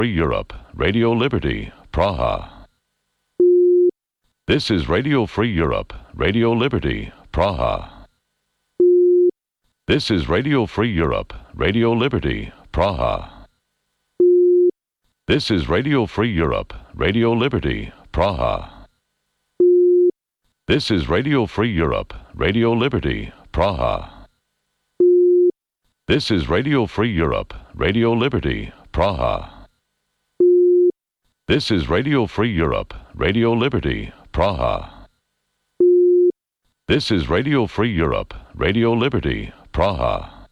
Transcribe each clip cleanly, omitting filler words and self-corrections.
Free Europe, Radio Liberty, Praha. This is Radio Free Europe, Radio Liberty, Praha. This is Radio Free Europe, Radio Liberty, Praha. This is Radio Free Europe, Radio Liberty, Praha. This is Radio Free Europe, Radio Liberty, Praha. This is Radio Free Europe, Radio Liberty, Praha. This is Radio Free Europe, Radio Liberty, Praha. This is Radio Free Europe, Radio Liberty, Praha.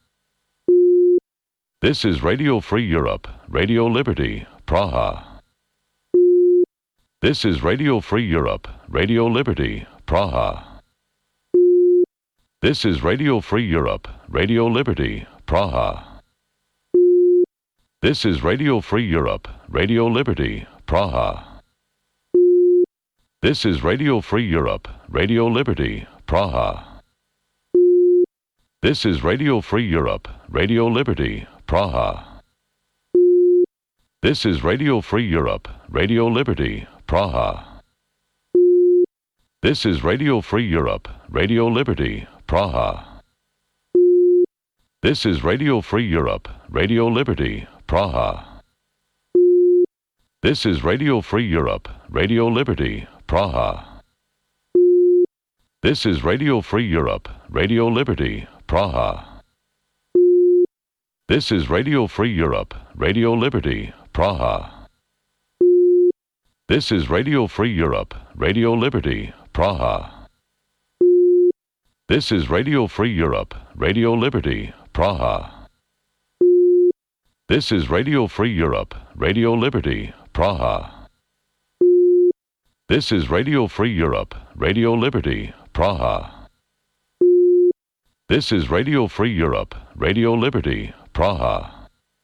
This is Radio Free Europe, Radio Liberty, Praha. This is Radio Free Europe, Radio Liberty, Praha. This is Radio Free Europe, Radio Liberty, Praha. This is Radio Free Europe, Radio Liberty, Praha. This is Radio Free Europe, Radio Liberty, Praha. This is Radio Free Europe, Radio Liberty, Praha. This is Radio Free Europe, Radio Liberty, Praha. This is Radio Free Europe, Radio Liberty, Praha. This is Radio Free Europe, Radio Liberty, Praha. This is Radio Free Europe, Radio Liberty, Praha. This is Radio Free Europe, Radio Liberty, Praha. This is Radio Free Europe, Radio Liberty, Praha. This is Radio Free Europe, Radio Liberty, Praha. This is Radio Free Europe, Radio Liberty, Praha. This is Radio Free Europe, Radio Liberty, Praha. This is Radio Free Europe, Radio Liberty, Praha. This is Radio Free Europe, Radio Liberty, Praha.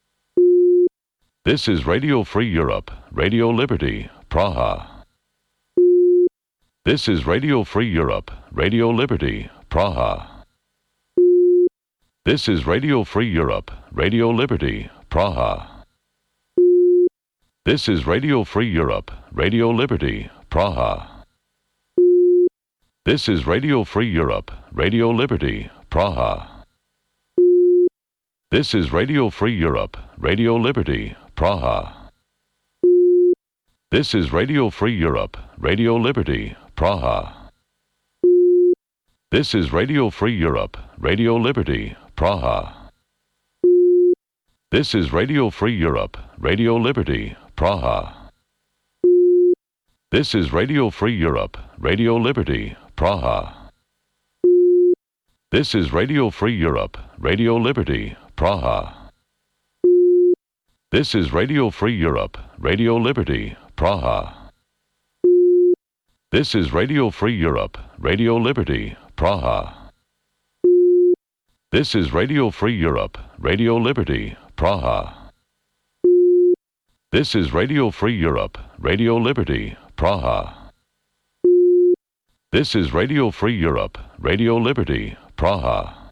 This is Radio Free Europe, Radio Liberty, Praha. This is Radio Free Europe, Radio Liberty, Praha. This is Radio Free Europe, Radio Liberty, Praha. This is Radio Free Europe, Radio Liberty, Praha. This is Radio Free Europe, Radio Liberty, Praha. This is Radio Free Europe, Radio Liberty, Praha. This is Radio Free Europe, Radio Liberty, Praha. This is Radio Free Europe, Radio Liberty, Praha. This is Radio Free Europe, Radio Liberty, Praha. This is Radio Free Europe, Radio Liberty, Praha. This is Radio Free Europe, Radio Liberty, Praha. This is Radio Free Europe, Radio Liberty, Praha. This is Radio Free Europe, Radio Liberty, Praha. This is Radio Free Europe, Radio Liberty, Praha. This is Radio Free Europe, Radio Liberty, Praha. This is Radio Free Europe, Radio Liberty, Praha.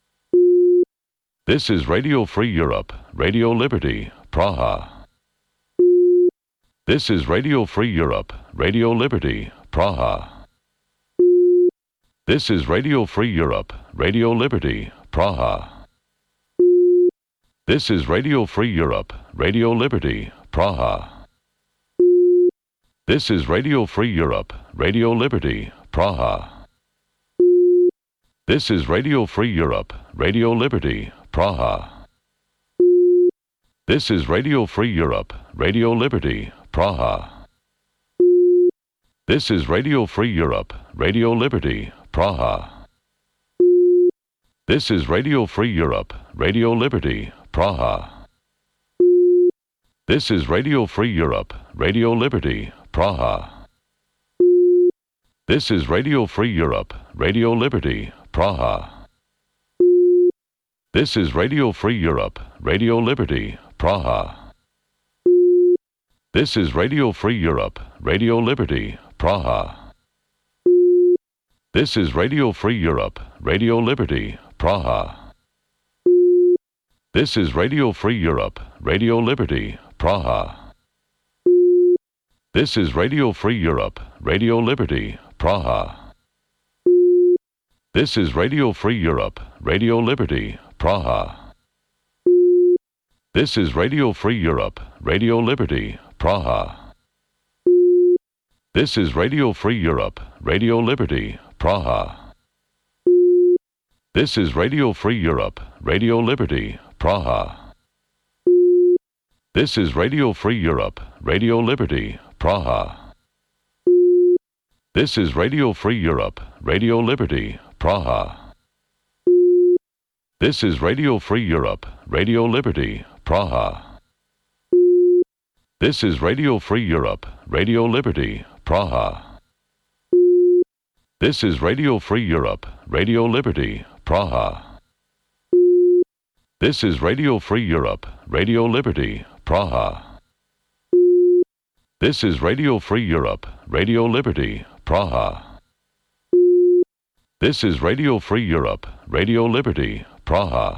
This is Radio Free Europe, Radio Liberty, Praha. This is Radio Free Europe, Radio Liberty, Praha. This is Radio Free Europe, Radio Liberty, Praha. This is Radio Free Europe, Radio Liberty, Praha. This is Radio Free Europe, Radio Liberty, Praha. This is Radio Free Europe, Radio Liberty, Praha. This is Radio Free Europe, Radio Liberty, Praha. This is Radio Free Europe, Radio Liberty, Praha. This is Radio Free Europe, Radio Liberty, Praha. This is Radio Free Europe, Radio Liberty, Praha. This is Radio Free Europe, Radio Liberty, Praha. This is Radio Free Europe, Radio Liberty, Praha. This is Radio Free Europe, Radio Liberty, Praha. This is Radio Free Europe, Radio Liberty, Praha. This is Radio Free Europe, Radio Liberty, Praha. This is Radio Free Europe, Radio Liberty, Praha. This is Radio Free Europe, Radio Liberty, Praha. This is Radio Free Europe, Radio Liberty, Praha. This is Radio Free Europe, Radio Liberty, Praha. This is Radio Free Europe, Radio Liberty, Praha. This is Radio Free Europe, Radio Liberty, Praha. This is Radio Free Europe, Radio Liberty, Praha. This is Radio Free Europe, Radio Liberty, Praha. This is Radio Free Europe, Radio Liberty, Praha. This is Radio Free Europe, Radio Liberty, Praha. This is Radio Free Europe, Radio Liberty, Praha. This is Radio Free Europe, Radio Liberty, Praha. This is Radio Free Europe, Radio Liberty, Praha.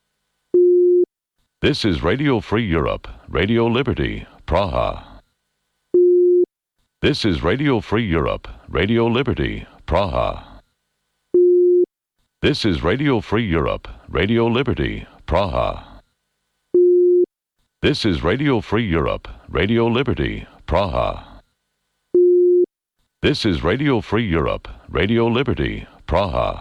This is Radio Free Europe, Radio Liberty, Praha. This is Radio Free Europe, Radio Liberty, Praha. This is Radio Free Europe, Radio Liberty, Praha. This is Radio Free Europe, Radio Liberty, Praha. This is Radio Free Europe, Radio Liberty, Praha.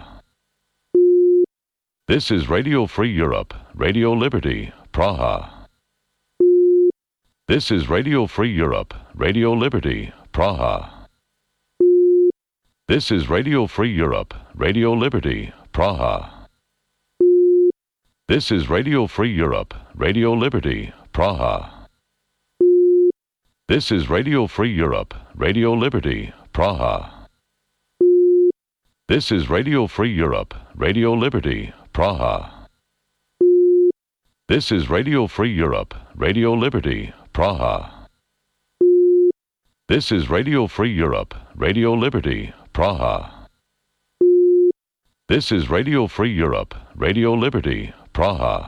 This is Radio Free Europe, Radio Liberty, Praha. This is Radio Free Europe, Radio Liberty, Praha. This is Radio Free Europe, Radio Liberty, Praha. This is Radio Free Europe, Radio Liberty, Praha. This is Radio Free Europe, Radio Liberty, Praha. This is Radio Free Europe, Radio Liberty, Praha. This is Radio Free Europe, Radio Liberty, Praha. This is Radio Free Europe, Radio Liberty, Praha. This is Radio Free Europe, Radio Liberty, Praha.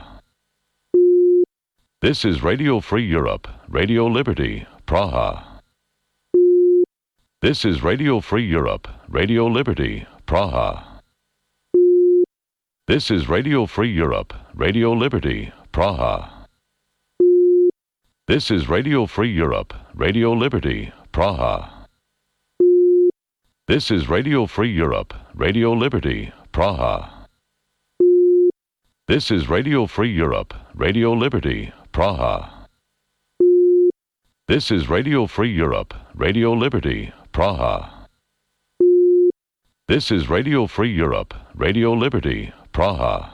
This is Radio Free Europe, Radio Liberty, Praha. This is Radio Free Europe, Radio Liberty, Praha. This is Radio Free Europe, Radio Liberty, Praha. This is Radio Free Europe, Radio Liberty, Praha. This is Radio Free Europe, Radio Liberty, Praha. This is Radio Free Europe, Radio Liberty, Praha. This is Radio Free Europe, Radio Liberty, Praha. This is Radio Free Europe, Radio Liberty, Praha.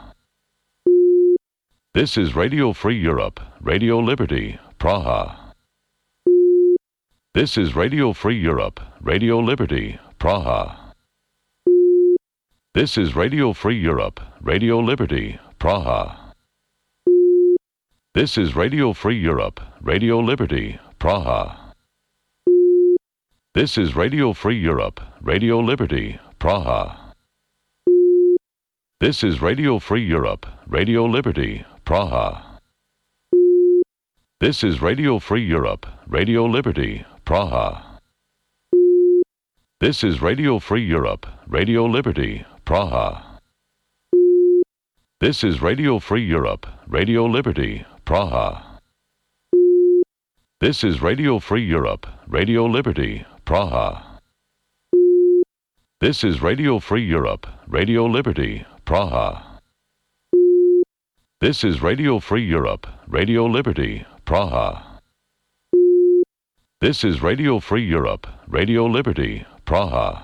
This is Radio Free Europe, Radio Liberty, Praha. This is Radio Free Europe, Radio Liberty, Praha. This is Radio Free Europe, Radio Liberty, Praha. This is Radio Free Europe, Radio Liberty, Praha. This is Radio Free Europe, Radio Liberty, Praha. This is Radio Free Europe, Radio Liberty, Praha. This is Radio Free Europe, Radio Liberty, Praha. This is Radio Free Europe, Radio Liberty, Praha. This is Radio Free Europe, Radio Liberty, Praha. This is Radio Free Europe, Radio Liberty, Praha. This is Radio Free Europe, Radio Liberty, Praha. This is Radio Free Europe, Radio Liberty, Praha. This is Radio Free Europe, Radio Liberty, Praha.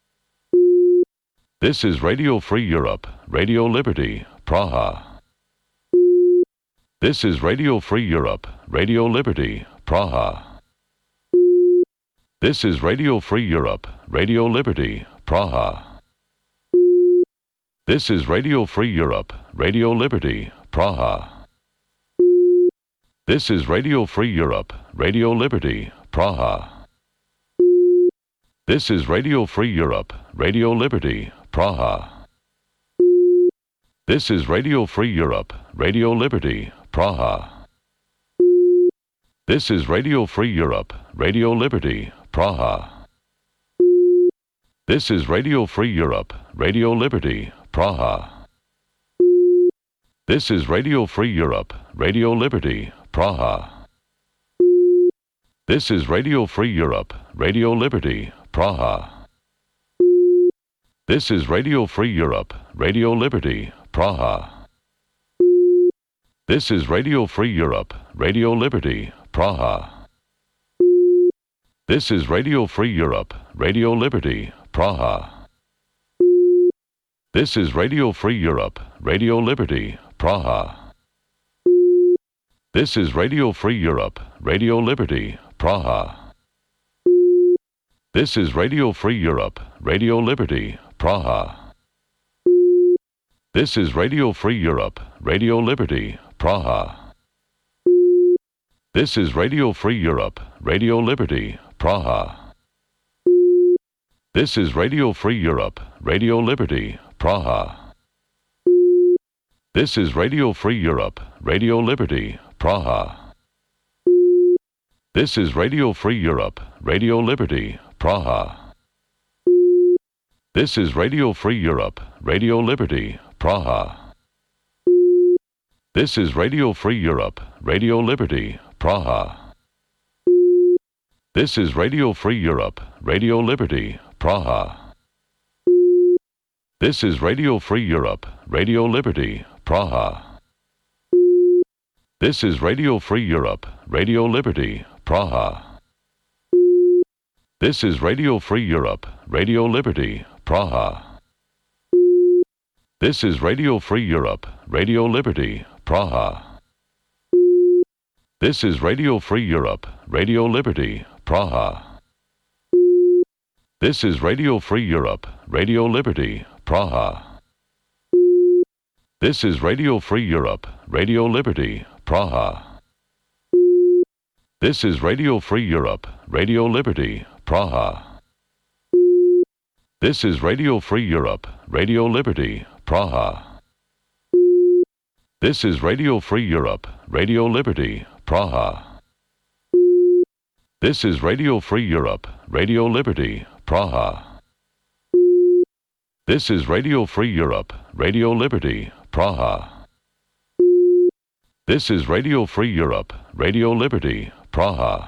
This is Radio Free Europe, Radio Liberty, Praha. This is Radio Free Europe, Radio Liberty, Praha. This is Radio Free Europe, Radio Liberty, Praha. This is Radio Free Europe, Radio Liberty, Praha. This is Radio Free Europe, Radio Liberty, Praha. This is Radio Free Europe, Radio Liberty, Praha. This is Radio Free Europe, Radio Liberty, Praha. This is Radio Free Europe, Radio Liberty, Praha. This is Radio Free Europe, Radio Liberty, Praha. This is Radio Free Europe, Radio Liberty, Praha. This is Radio Free Europe, Radio Liberty, Praha. This is Radio Free Europe, Radio Liberty, Praha. This is Radio Free Europe, Radio Liberty, Praha. This is Radio Free Europe, Radio Liberty, Praha. This is Radio Free Europe, Radio Liberty, Praha. This is Radio Free Europe, Radio Liberty, Praha. This is Radio Free Europe, Radio Liberty, Praha. This is Radio Free Europe, Radio Liberty, Praha. This is Radio Free Europe, Radio Liberty, Praha. This is Radio Free Europe, Radio Liberty, Praha. This is Radio Free Europe, Radio Liberty, Praha. This is Radio Free Europe, Radio Liberty, Praha. This is Radio Free Europe, Radio Liberty, Praha. This is Radio Free Europe, Radio Liberty, Praha. This is Radio Free Europe, Radio Liberty, Praha. This is Radio Free Europe, Radio Liberty, Praha. This is Radio Free Europe, Radio Liberty, Praha. This is Radio Free Europe, Radio Liberty, Praha. This is Radio Free Europe, Radio Liberty, Praha. This is Radio Free Europe, Radio Liberty, Praha. This is Radio Free Europe, Radio Liberty, Praha. This is Radio Free Europe, Radio Liberty, Praha. This is Radio Free Europe, Radio Liberty, Praha. This is Radio Free Europe, Radio Liberty, Praha. This is Radio Free Europe, Radio Liberty, Praha. This is Radio Free Europe, Radio Liberty, Praha. This is Radio Free Europe, Radio Liberty, Praha. This is Radio Free Europe, Radio Liberty, Praha.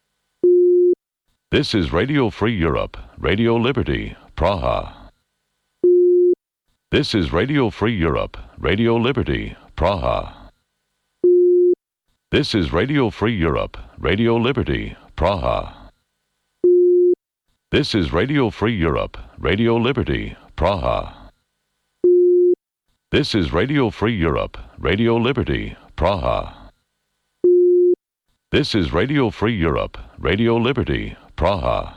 This is Radio Free Europe, Radio Liberty, Praha. This is Radio Free Europe, Radio Liberty, Praha. This is Radio Free Europe, Radio Liberty, Praha. This is Radio Free Europe, Radio Liberty, Praha. This is Radio Free Europe, Radio Liberty, Praha. This is Radio Free Europe, Radio Liberty, Praha.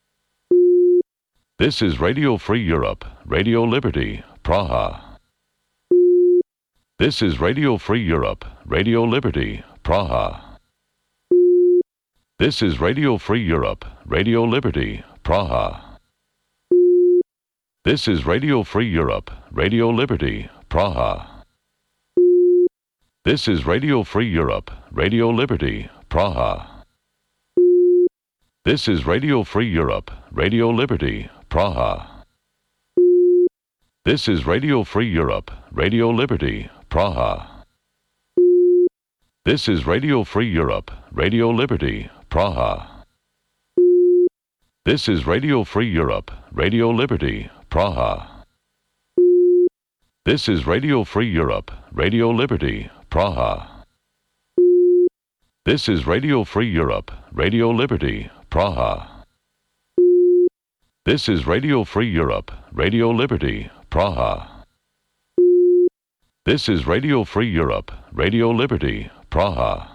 This is Radio Free Europe, Radio Liberty, Praha. This is Radio Free Europe, Radio Liberty, Praha. This is Radio Free Europe, Radio Liberty, Praha. This is Radio Free Europe, Radio Liberty, Praha. This is Radio Free Europe, Radio Liberty, Praha. This is Radio Free Europe, Radio Liberty, Praha. This is Radio Free Europe, Radio Liberty, Praha. This is Radio Free Europe, Radio Liberty, Praha. This is Radio Free Europe, Radio Liberty, Praha. This is Radio Free Europe, Radio Liberty, Praha. This is Radio Free Europe, Radio Liberty, Praha. This is Radio Free Europe, Radio Liberty, Praha. This is Radio Free Europe, Radio Liberty, Praha.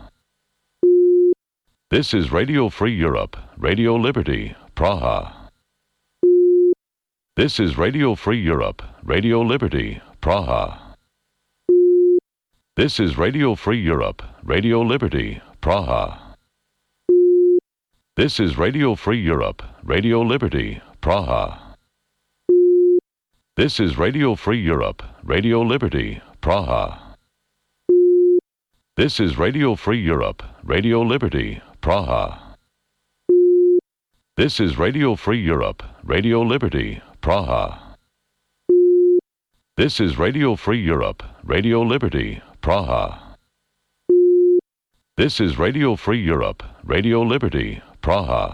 This is Radio Free Europe, Radio Liberty, Praha. This is Radio Free Europe, Radio Liberty, Praha. This is Radio Free Europe, Radio Liberty, Praha. This is Radio Free Europe, Radio Liberty, Praha. This is Radio Free Europe, Radio Liberty, Praha. This is Radio Free Europe, Radio Liberty, Praha. This is Radio Free Europe, Radio Liberty, Praha. This is Radio Free Europe, Radio Liberty, Praha. This is Radio Free Europe, Radio Liberty, Praha.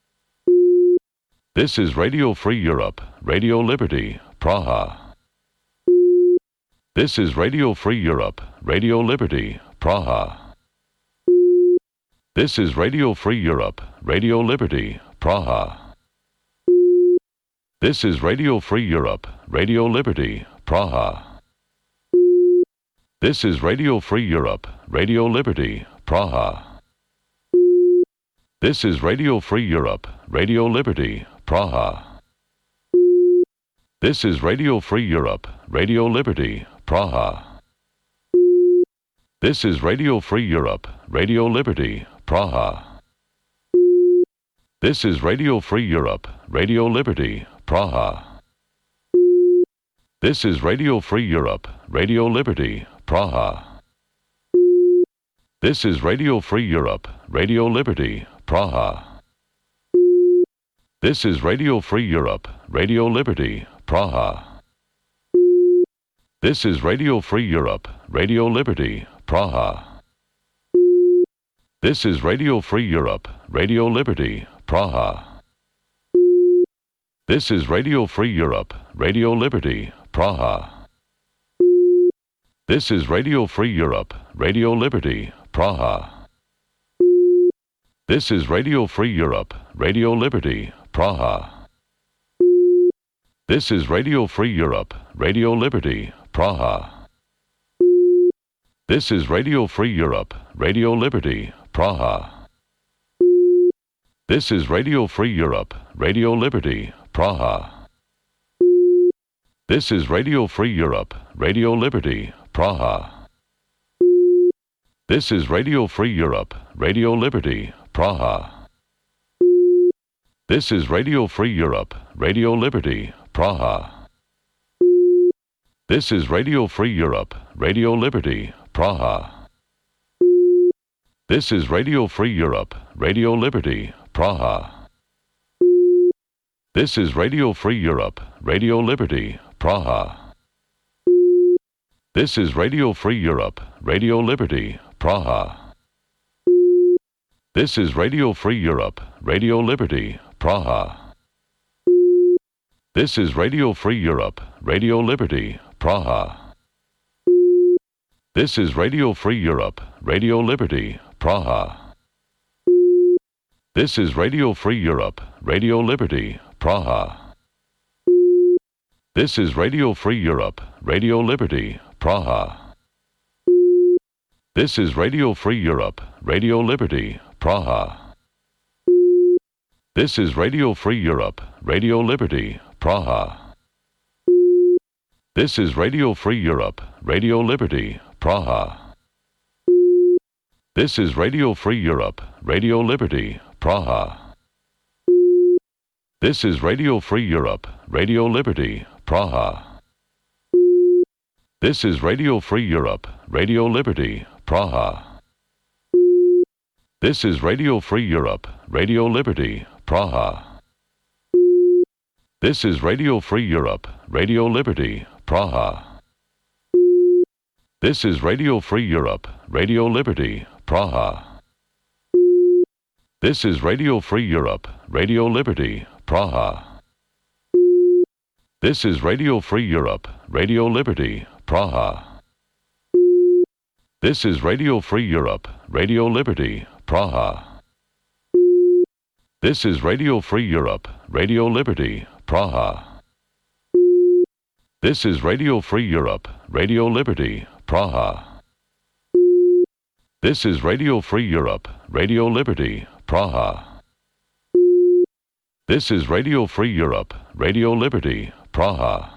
This is Radio Free Europe, Radio Liberty, Praha. This is Radio Free Europe, Radio Liberty, Praha. This is Radio Free Europe, Radio Liberty, Praha. This is Radio Free Europe, Radio Liberty, Praha. This is Radio Free Europe, Radio Liberty, Praha. This is Radio Free Europe, Radio Liberty, Praha. This is Radio Free Europe, Radio Liberty, Praha. This is Radio Free Europe, Radio Liberty, Praha. This is Radio Free Europe, Radio Liberty, Praha. This is Radio Free Europe, Radio Liberty, Praha. This is Radio Free Europe, Radio Liberty, Praha. This is Radio Free Europe, Radio Liberty, Praha. This is Radio Free Europe, Radio Liberty, Praha. This is Radio Free Europe, Radio Liberty, Praha. This is Radio Free Europe, Radio Liberty, Praha. This is Radio Free Europe, Radio Liberty, Praha. This is Radio Free Europe, Radio Liberty, Praha. This is Radio Free Europe, Radio Liberty, Praha. This is Radio Free Europe, Radio Liberty, Praha. This is Radio Free Europe, Radio Liberty, Praha. This is Radio Free Europe, Radio Liberty, Praha. This is Radio Free Europe, Radio Liberty, Praha. This is Radio Free Europe, Radio Liberty, Praha. This is Radio Free Europe, Radio Liberty, Praha. This is Radio Free Europe, Radio Liberty, Praha. This is Radio Free Europe, Radio Liberty, Praha. This is Radio Free Europe, Radio Liberty, Praha. This is Radio Free Europe, Radio Liberty, Praha. This is Radio Free Europe, Radio Liberty, Praha. This is Radio Free Europe, Radio Liberty, Praha. This is Radio Free Europe, Radio Liberty, Praha. This is Radio Free Europe, Radio Liberty, Praha. This is Radio Free Europe, Radio Liberty, Praha. This is Radio Free Europe, Radio Liberty, Praha. This is Radio Free Europe, Radio Liberty, Praha. This is Radio Free Europe, Radio Liberty, Praha. This is Radio Free Europe, Radio Liberty, Praha. This is Radio Free Europe, Radio Liberty, Praha. This is Radio Free Europe, Radio Liberty, Praha. This is Radio Free Europe, Radio Liberty, Praha. This is Radio Free Europe, Radio Liberty, Praha. This is Radio Free Europe, Radio Liberty, Praha. This is Radio Free Europe, Radio Liberty, Praha. This is Radio Free Europe, Radio Liberty, Praha. This is Radio Free Europe, Radio Liberty, Praha. This is Radio Free Europe, Radio Liberty, Praha. This is Radio Free Europe, Radio Liberty, Praha. This is Radio Free Europe, Radio Liberty, Praha.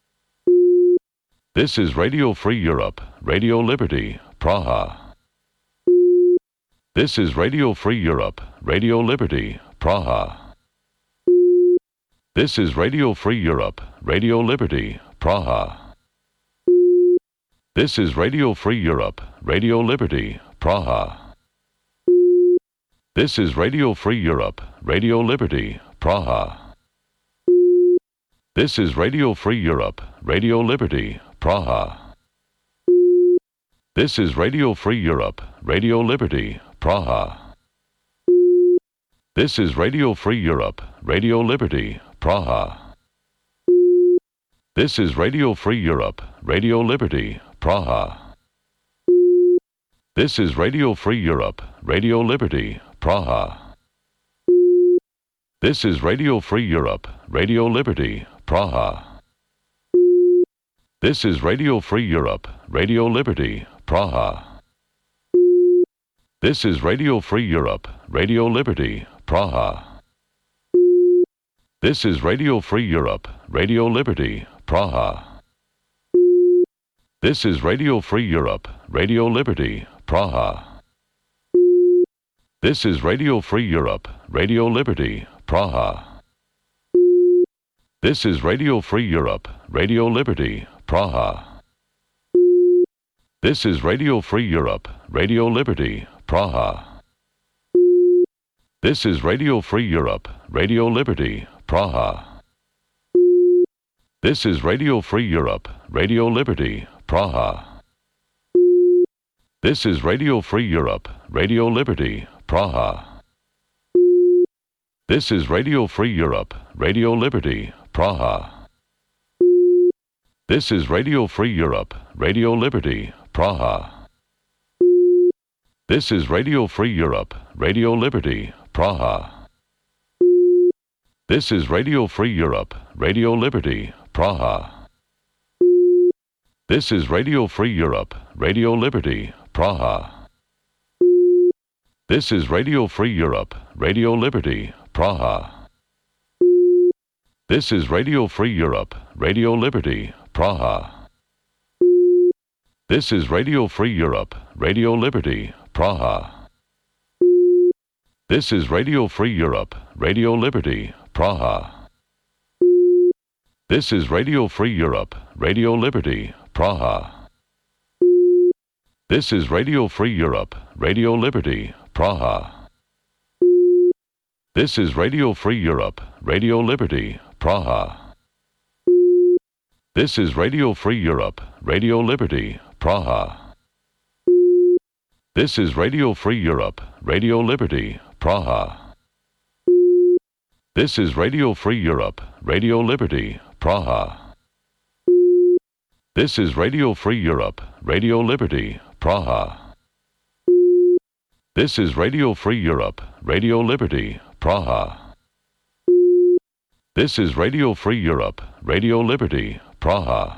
This is Radio Free Europe, Radio Liberty, Praha. This is Radio Free Europe, Radio Liberty, Praha. This is Radio Free Europe, Radio Liberty, Praha. This is Radio Free Europe, Radio Liberty, Praha. This is Radio Free Europe, Radio Liberty, Praha. This is Radio Free Europe, Radio Liberty, Praha. This is Radio Free Europe, Radio Liberty, Praha. This is Radio Free Europe, Radio Liberty, Praha. This is Radio Free Europe, Radio Liberty, Praha. This is Radio Free Europe, Radio Liberty, Praha. This is Radio Free Europe, Radio Liberty, Praha. This is Radio Free Europe, Radio Liberty, Praha. This is Radio Free Europe, Radio Liberty, Praha. This is Radio Free Europe, Radio Liberty, Praha. This is Radio Free Europe, Radio Liberty, Praha. This is Radio Free Europe, Radio Liberty, Praha. This is Radio Free Europe, Radio Liberty, Praha. This is Radio Free Europe, Radio Liberty, Praha. This is Radio Free Europe, Radio Liberty, Praha. This is Radio Free Europe, Radio Liberty, Praha. This is Radio Free Europe, Radio Liberty, Praha. This is Radio Free Europe, Radio Liberty, Praha. This is Radio Free Europe, Radio Liberty, Praha. This is Radio Free Europe, Radio Liberty, Praha. This is Radio Free Europe, Radio Liberty, Praha. This is Radio Free Europe, Radio Liberty, Praha. This is Radio Free Europe, Radio Liberty, Praha. This is Radio Free Europe, Radio Liberty, Praha. This is Radio Free Europe, Radio Liberty, Praha. This is Radio Free Europe, Radio Liberty, Praha. This is Radio Free Europe, Radio Liberty, Praha. This is Radio Free Europe, Radio Liberty, Praha. This is Radio Free Europe, Radio Liberty, Praha. This is Radio Free Europe, Radio Liberty, Praha. This is Radio Free Europe, Radio Liberty, Praha. This is Radio Free Europe, Radio Liberty, Praha. This is Radio Free Europe, Radio Liberty, Praha. This is Radio Free Europe, Radio Liberty, Praha. This is Radio Free Europe, Radio Liberty, Praha.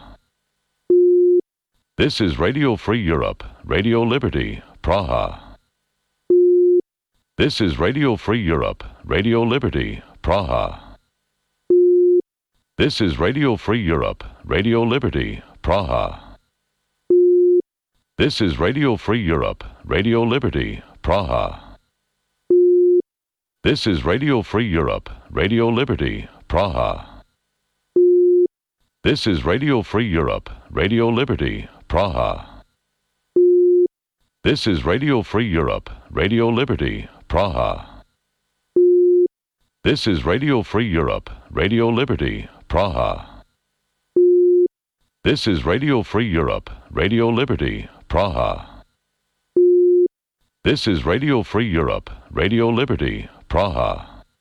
This is Radio Free Europe, Radio Liberty, Praha. This is Radio Free Europe, Radio Liberty, Praha. This is Radio Free Europe, Radio Liberty, Praha. This is Radio Free Europe, Radio Liberty, Praha. This is Radio Free Europe, Radio Liberty, Praha. This is Radio Free Europe, Radio Liberty, Praha. This is Radio Free Europe, Radio Liberty, Praha. This is Radio Free Europe, Radio Liberty, Praha. This is Radio Free Europe, Radio Liberty, Praha. This is Radio Free Europe, Radio Liberty, Praha.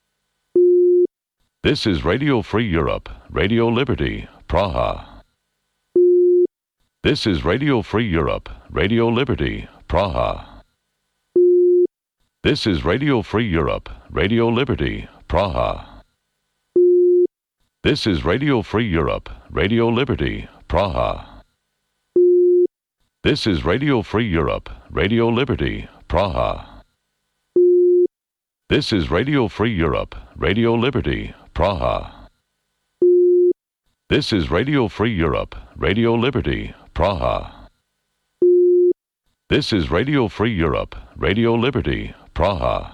This is Radio Free Europe, Radio Liberty, Praha. This is Radio Free Europe, Radio Liberty, Praha. This is Radio Free Europe, Radio Liberty, Praha. This is Radio Free Europe, Radio Liberty, Praha. This is Radio Free Europe, Radio Liberty, Praha. This is Radio Free Europe, Radio Liberty, Praha. This is Radio Free Europe, Radio Liberty, Praha. This is Radio Free Europe, Radio Liberty, Praha.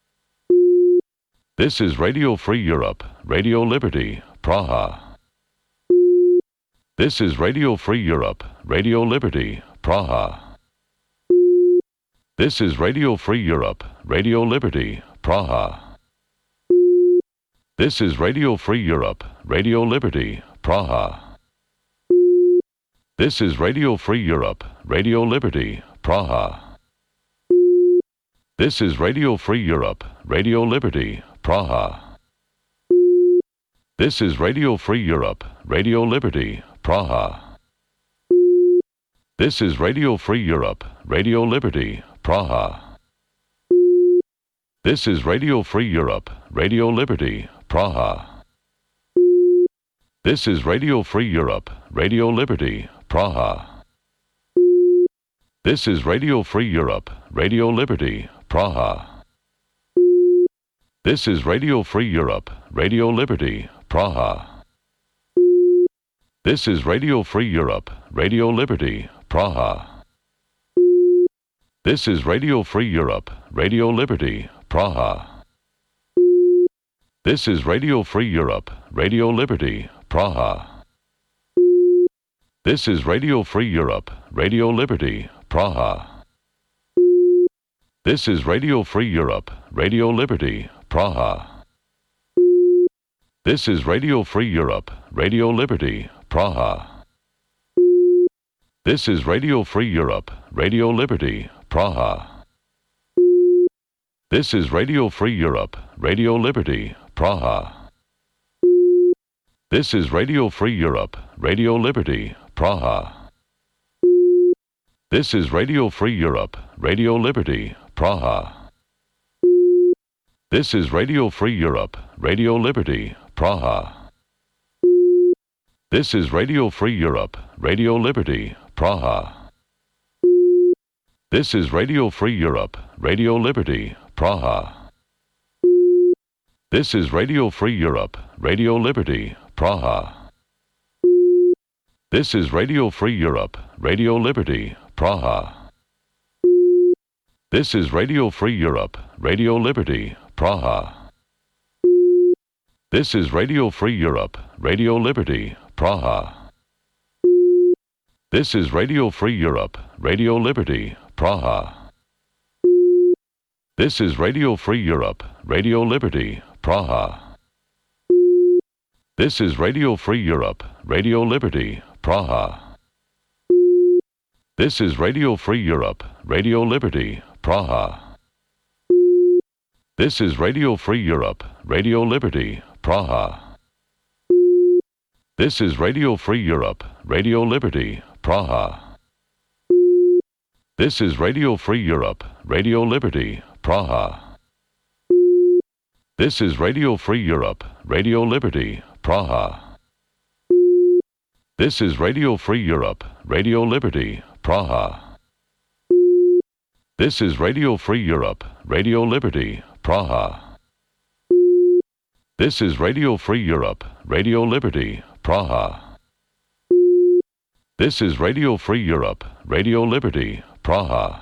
This is Radio Free Europe, Radio Liberty, Praha. This is Radio Free Europe, Radio Liberty, Praha. This is Radio Free Europe, Radio Liberty, Praha. This is Radio Free Europe, Radio Liberty, Praha. This is Radio Free Europe, Radio Liberty, Praha. This is Radio Free Europe, Radio Liberty, Praha. This is Radio Free Europe, Radio Liberty, Praha. This is Radio Free Europe, Radio Liberty, Praha. This is Radio Free Europe, Radio Liberty, Praha. This is Radio Free Europe, Radio Liberty, Praha. This is Radio Free Europe, Radio Liberty, Praha. This is Radio Free Europe, Radio Liberty, Praha. This is Radio Free Europe, Radio Liberty, Praha. This is Radio Free Europe, Radio Liberty, Praha. This is Radio Free Europe, Radio Liberty, Praha. This is Radio Free Europe, Radio Liberty, Praha. This is Radio Free Europe, Radio Liberty, Praha. This is Radio Free Europe, Radio Liberty, Praha. This is Radio Free Europe, Radio Liberty, Praha. This is Radio Free Europe, Radio Liberty, Praha. This is Radio Free Europe, Radio Liberty, Praha. This is Radio Free Europe, Radio Liberty, Praha. This is Radio Free Europe, Radio Liberty, Praha. This is Radio Free Europe, Radio Liberty, Praha. This is Radio Free Europe, Radio Liberty, Praha. This is Radio Free Europe, Radio Liberty, Praha. This is Radio Free Europe, Radio Liberty, Praha. This is Radio Free Europe, Radio Liberty, Praha. This is Radio Free Europe, Radio Liberty, Praha. This is Radio Free Europe, Radio Liberty, Praha. This is Radio Free Europe, Radio Liberty, Praha. This is Radio Free Europe, Radio Liberty, Praha. This is Radio Free Europe, Radio Liberty, Praha. This is Radio Free Europe, Radio Liberty, Praha. This is Radio Free Europe, Radio Liberty, Praha. This is Radio Free Europe, Radio Liberty, Praha. This is Radio Free Europe, Radio Liberty, Praha. This is Radio Free Europe, Radio Liberty, Praha. This is Radio Free Europe, Radio Liberty, Praha. This is Radio Free Europe, Radio Liberty, Praha. This is Radio Free Europe, Radio Liberty, Praha.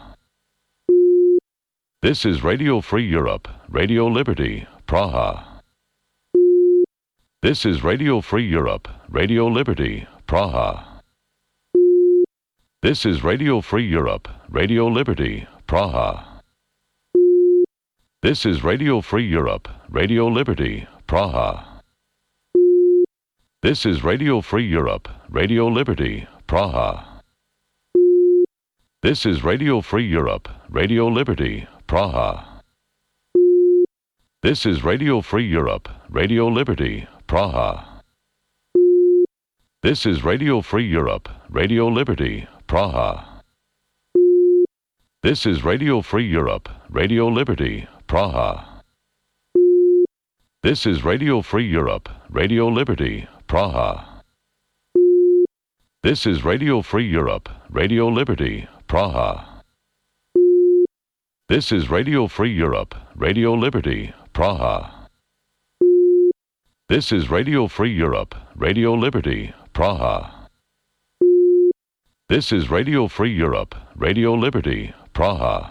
This is Radio Free Europe, Radio Liberty, Praha. This is Radio Free Europe, Radio Liberty, Praha. This is Radio Free Europe, Radio Liberty, Praha. This is Radio Free Europe, Radio Liberty, Praha. This is Radio Free Europe, Radio Liberty, Praha. This is Radio Free Europe, Radio Liberty, Praha. This is Radio Free Europe, Radio Liberty, Praha. This is Radio Free Europe, Radio Liberty, Praha. This is Radio Free Europe, Radio Liberty, Praha. This is Radio Free Europe, Radio Liberty, Praha. This is Radio Free Europe, Radio Liberty, Praha. This is Radio Free Europe, Radio Liberty, Praha. This is Radio Free Europe, Radio Liberty, Praha. This is Radio Free Europe, Radio Liberty, Praha.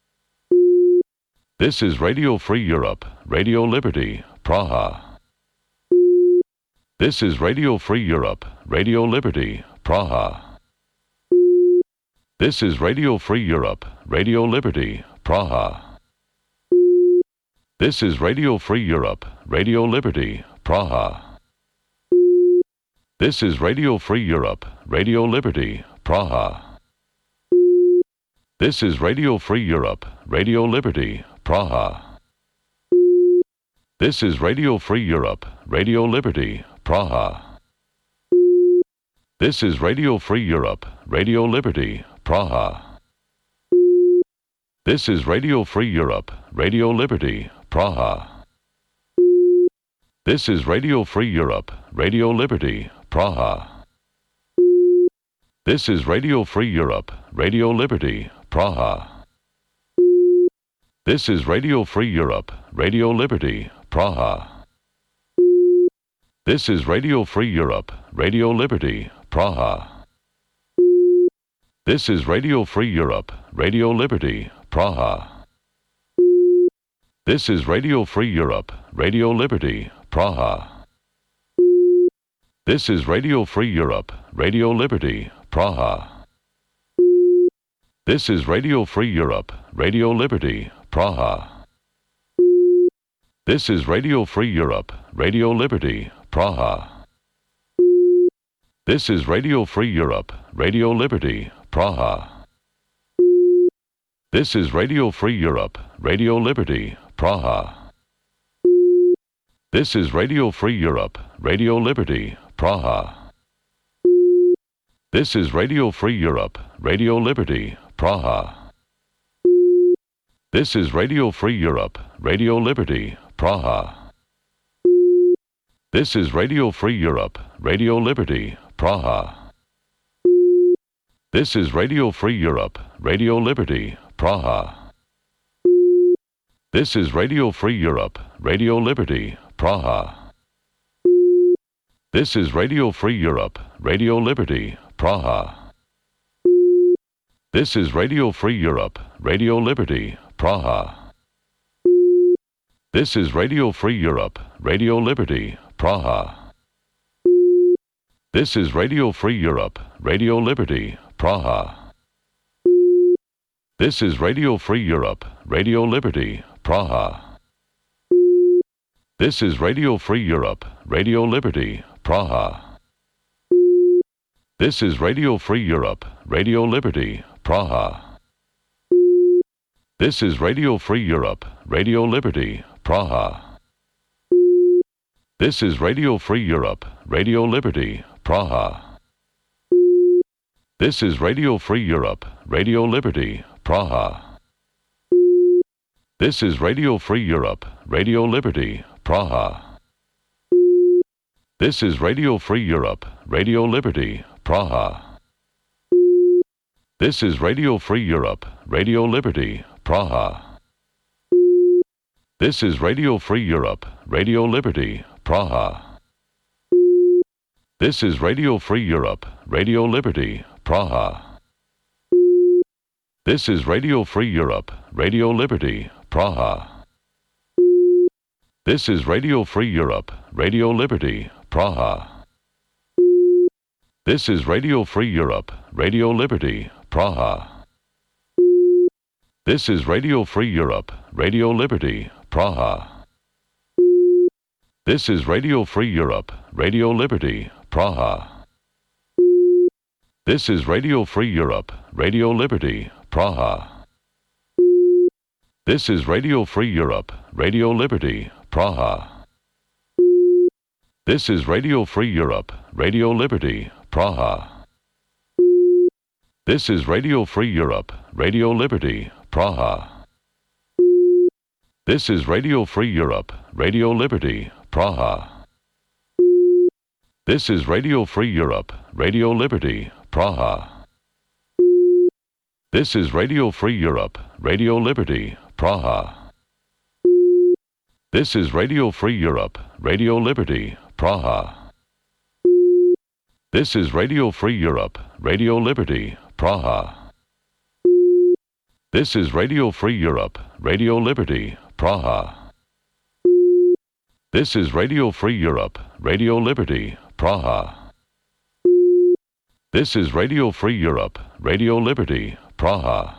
This is Radio Free Europe, Radio Liberty, Praha. This is Radio Free Europe, Radio Liberty, Praha. This is Radio Free Europe, Radio Liberty, Praha. This is Radio Free Europe, Radio Liberty, Praha. This is Radio Free Europe, Radio Liberty, Praha. This is Radio Free Europe, Radio Liberty, Praha. This is Radio Free Europe, Radio Liberty, Praha. This is Radio Free Europe, Radio Liberty, Praha. This is Radio Free Europe, Radio Liberty, Praha. This is Radio Free Europe, Radio Liberty, Praha. This is Radio Free Europe, Radio Liberty, Praha. This is Radio Free Europe, Radio Liberty, Praha. This is Radio Free Europe, Radio Liberty, Praha. This is Radio Free Europe, Radio Liberty, Praha. This is Radio Free Europe, Radio Liberty, Praha. This is Radio Free Europe, Radio Liberty, Praha. This is Radio Free Europe, Radio Liberty, Praha. This is Radio Free Europe, Radio Liberty, Praha. This is Radio Free Europe, Radio Liberty, Praha. This is Radio Free Europe, Radio Liberty, Praha. This is Radio Free Europe, Radio Liberty, Praha. This is Radio Free Europe, Radio Liberty, Praha. This is Radio Free Europe, Radio Liberty, Praha. This is Radio Free Europe, Radio Liberty, Praha. This is Radio Free Europe, Radio Liberty, Praha. This is Radio Free Europe, Radio Liberty, Praha. This is Radio Free Europe, Radio Liberty, Praha. This is Radio Free Europe, Radio Liberty, Praha. This is Radio Free Europe, Radio Liberty, Praha. This is Radio Free Europe, Radio Liberty, Praha. This is Radio Free Europe, Radio Liberty, Praha. This is Radio Free Europe, Radio Liberty, Praha. This is Radio Free Europe, Radio Liberty, Praha. This is Radio Free Europe, Radio Liberty, Praha. This is Radio Free Europe, Radio Liberty, Praha. This is Radio Free Europe, Radio Liberty, Praha. This is Radio Free Europe, Radio Liberty, Praha. This is Radio Free Europe, Radio Liberty, Praha. This is Radio Free Europe, Radio Liberty, Praha. This is Radio Free Europe, Radio Liberty, Praha. This is Radio Free Europe, Radio Liberty, Praha. This is Radio Free Europe, Radio Liberty, Praha. This is Radio Free Europe, Radio Liberty, Praha. This is Radio Free Europe, Radio Liberty, Praha. This is Radio Free Europe, Radio Liberty, Praha. This is Radio Free Europe, Radio Liberty, Praha. This is Radio Free Europe, Radio Liberty, Praha. This is Radio Free Europe, Radio Liberty, Praha. This is Radio Free Europe, Radio Liberty, Praha. This is Radio Free Europe, Radio Liberty, Praha. This is Radio Free Europe, Radio Liberty, Praha. This is Radio Free Europe, Radio Liberty, Praha. This is Radio Free Europe, Radio Liberty, Praha. This is Radio Free Europe, Radio Liberty, Praha. This is Radio Free Europe, Radio Liberty, Praha. This is Radio Free Europe, Radio Liberty, Praha. This is Radio Free Europe, Radio Liberty, Praha. This is Radio Free Europe, Radio Liberty, Praha.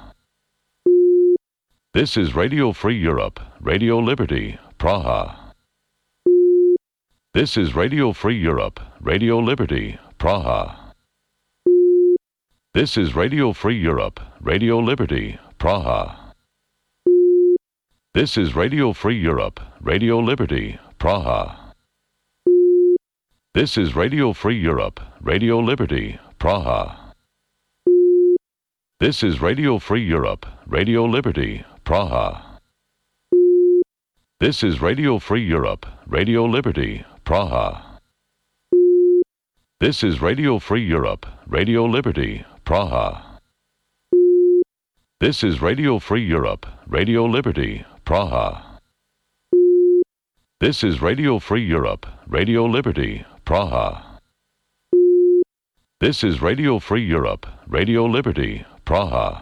This is Radio Free Europe, Radio Liberty, Praha. This is Radio Free Europe, Radio Liberty, Praha. This is Radio Free Europe, Radio Liberty, Praha. This is Radio Free Europe, Radio Liberty, Praha. This is Radio Free Europe, Radio Liberty, Praha. This is Radio Free Europe, Radio Liberty, Praha. This is Radio Free Europe, Radio Liberty, Praha. This is Radio Free Europe, Radio Liberty, Praha. This is Radio Free Europe, Radio Liberty, Praha. This is Radio Free Europe, Radio Liberty, Praha. This is Radio Free Europe, Radio Liberty, Praha.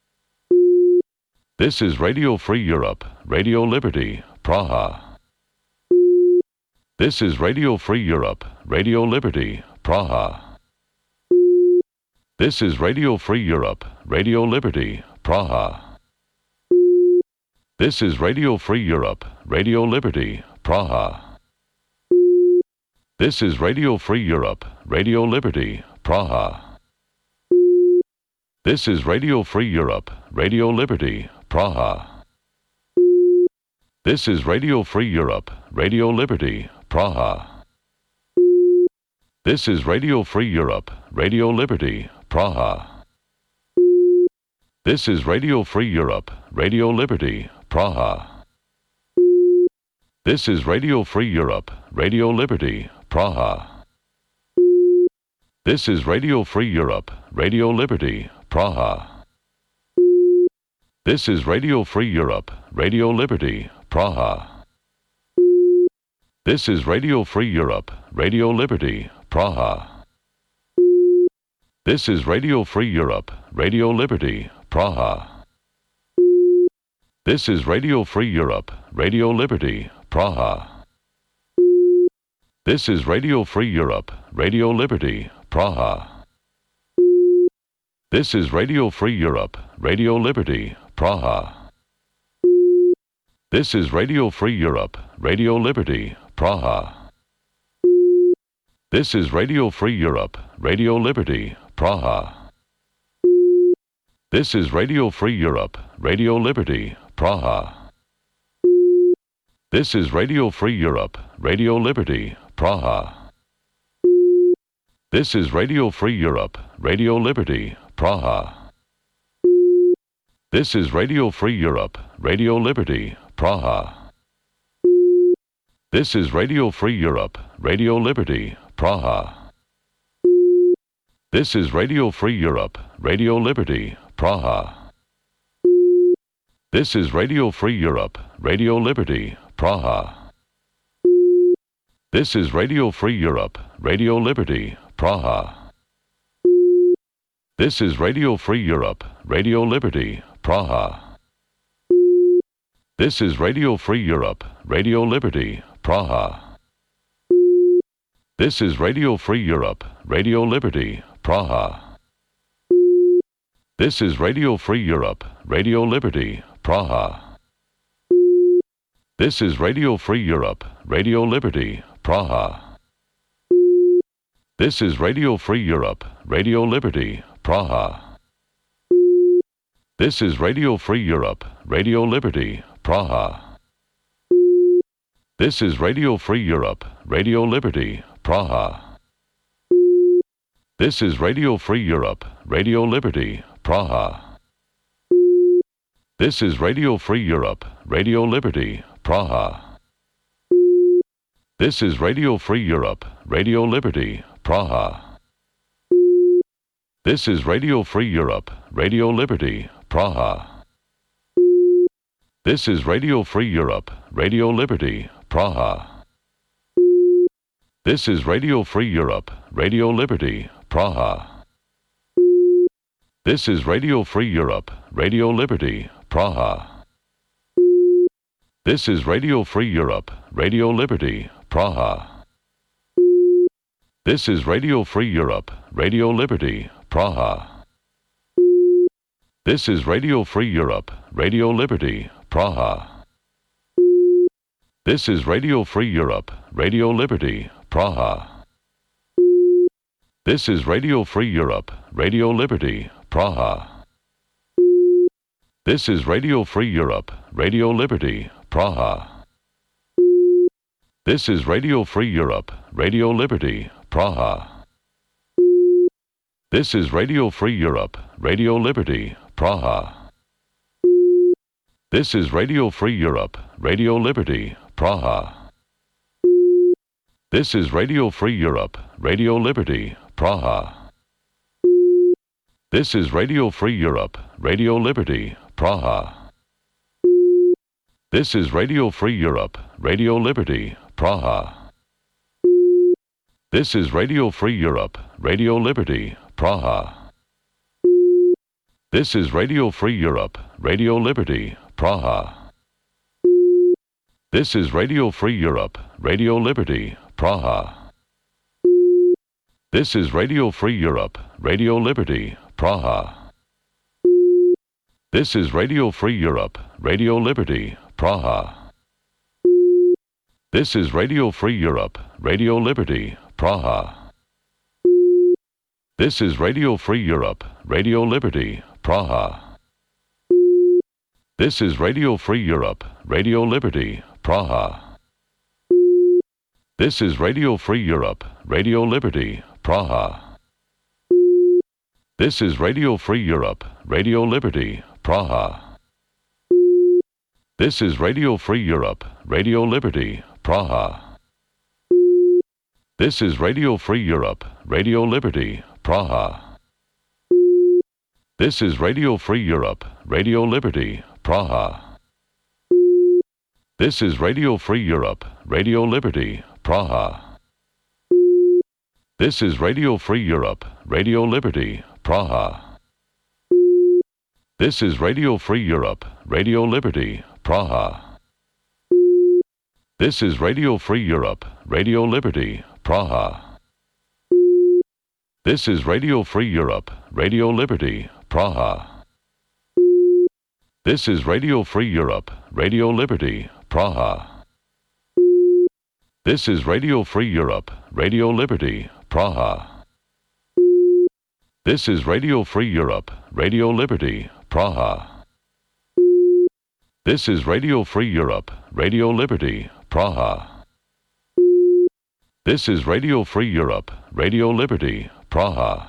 This is Radio Free Europe, Radio Liberty, Praha. This is Radio Free Europe, Radio Liberty, Praha. This is Radio Free Europe, Radio Liberty, Praha. This is Radio Free Europe, Radio Liberty, Praha. This is Radio Free Europe, Radio Liberty, Praha. This is Radio Free Europe, Radio Liberty, Praha. This is Radio Free Europe, Radio Liberty, Praha. This is Radio Free Europe, Radio Liberty, Praha. This is Radio Free Europe, Radio Liberty, Praha. This is Radio Free Europe, Radio Liberty, Praha. This is Radio Free Europe, Radio Liberty, Praha. This is Radio Free Europe, Radio Liberty, Praha. This is Radio Free Europe, Radio Liberty, Praha. This is Radio Free Europe, Radio Liberty, Praha. This is Radio Free Europe, Radio Liberty, Praha. This is Radio Free Europe, Radio Liberty, Praha. This is Radio Free Europe, Radio Liberty, Praha. This is Radio Free Europe, Radio Liberty, Praha. This is Radio Free Europe, Radio Liberty, Praha. This is Radio Free Europe, Radio Liberty, Praha. This is Radio Free Europe, Radio Liberty, Praha. This is Radio Free Europe, Radio Liberty, Praha. This is Radio Free Europe, Radio Liberty, Praha. This is Radio Free Europe, Radio Liberty, Praha. This is Radio Free Europe, Radio Liberty, Praha. This is Radio Free Europe, Radio Liberty, Praha. This is Radio Free Europe, Radio Liberty, Praha. This is Radio Free Europe, Radio Liberty, Praha. This is Radio Free Europe, Radio Liberty, Praha. This is Radio Free Europe, Radio Liberty, Praha. This is Radio Free Europe, Radio Liberty, Praha. This is Radio Free Europe, Radio Liberty, Praha. This is Radio Free Europe, Radio Liberty, Praha. This is Radio Free Europe, Radio Liberty, Praha. This is Radio Free Europe, Radio Liberty, Praha. This is Radio Free Europe, Radio Liberty, Praha. This is Radio Free Europe, Radio Liberty, Praha. This is Radio Free Europe, Radio Liberty, Praha. This is Radio Free Europe, Radio Liberty, Praha. This is Radio Free Europe, Radio Liberty, Praha. This is Radio Free Europe, Radio Liberty, Praha. This is Radio Free Europe, Radio Liberty, Praha. This is Radio Free Europe, Radio Liberty, Praha. This is Radio Free Europe, Radio Liberty, Praha. This is Radio Free Europe, Radio Liberty, Praha. This is Radio Free Europe, Radio Liberty, Praha. This is Radio Free Europe, Radio Liberty, Praha. This is Radio Free Europe, Radio Liberty, Praha. This is Radio Free Europe, Radio Liberty, Praha. This is Radio Free Europe, Radio Liberty, Praha. This is Radio Free Europe, Radio Liberty, Praha. This is Radio Free Europe, Radio Liberty, Praha. This is Radio Free Europe, Radio Liberty, Praha. This is Radio Free Europe, Radio Liberty, Praha. This is Radio Free Europe, Radio Liberty, Praha. This is Radio Free Europe, Radio Liberty, Praha. This is Radio Free Europe, Radio Liberty, Praha. This is Radio Free Europe, Radio Liberty, Praha. This is Radio Free Europe, Radio Liberty, Praha. This is Radio Free Europe, Radio Liberty, Praha. This is Radio Free Europe, Radio Liberty, Praha. This is Radio Free Europe, Radio Liberty, Praha. This is Radio Free Europe, Radio Liberty, Praha. This is Radio Free Europe, Radio Liberty, Praha. This is Radio Free Europe, Radio Liberty, Praha. This is Radio Free Europe, Radio Liberty, Praha. This is Radio Free Europe, Radio Liberty, Praha. This is Radio Free Europe, Radio Liberty, Praha. This is Radio Free Europe, Radio Liberty, Praha. This is Radio Free Europe, Radio Liberty, Praha. This is Radio Free Europe, Radio Liberty, Praha. This is Radio Free Europe, Radio Liberty, Praha. This is Radio Free Europe, Radio Liberty, Praha. This is Radio Free Europe, Radio Liberty, Praha. This is Radio Free Europe, Radio Liberty, Praha. This is Radio Free Europe, Radio Liberty, Praha. This is Radio Free Europe, Radio Liberty, Praha.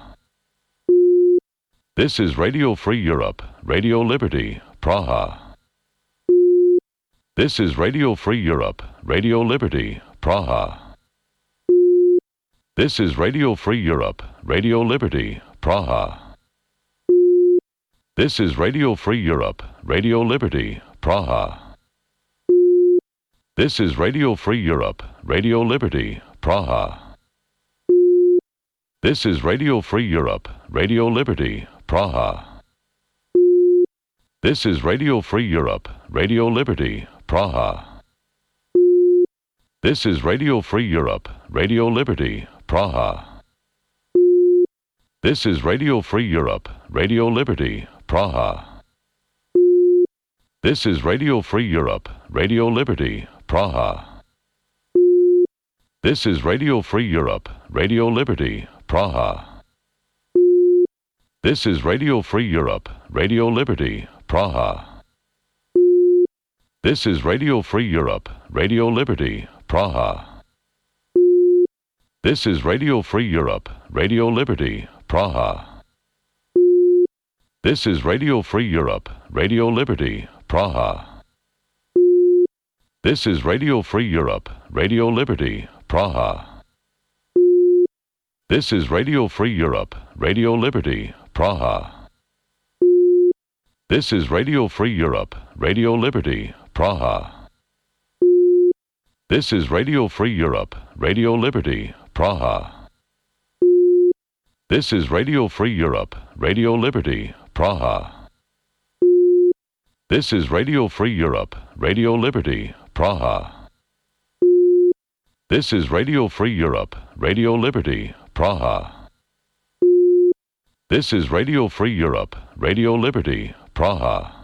This is Radio Free Europe, Radio Liberty, Praha. This is Radio Free Europe, Radio Liberty, Praha. This is Radio Free Europe, Radio Liberty, Praha. This is Radio Free Europe, Radio Liberty, Praha. This is Radio Free Europe, Radio Liberty, Praha. This is Radio Free Europe, Radio Liberty, Praha. This is Radio Free Europe, Radio Liberty, Praha. This is Radio Free Europe, Radio Liberty, Praha. This is Radio Free Europe, Radio Liberty, Praha. This is Radio Free Europe, Radio Liberty, Praha. This is Radio Free Europe, Radio Liberty, Praha. This is Radio Free Europe, Radio Liberty, Praha. This is Radio Free Europe, Radio Liberty, Praha. This is Radio Free Europe, Radio Liberty, Praha. This is Radio Free Europe, Radio Liberty, Praha. This is Radio Free Europe, Radio Liberty, Praha. This is Radio Free Europe, Radio Liberty, Praha. This is Radio Free Europe, Radio Liberty, Praha. This is Radio Free Europe, Radio Liberty, Praha. This is Radio Free Europe, Radio Liberty, Praha. This is Radio Free Europe, Radio Liberty, Praha. This is Radio Free Europe, Radio Liberty, Praha. This is Radio Free Europe, Radio Liberty, Praha.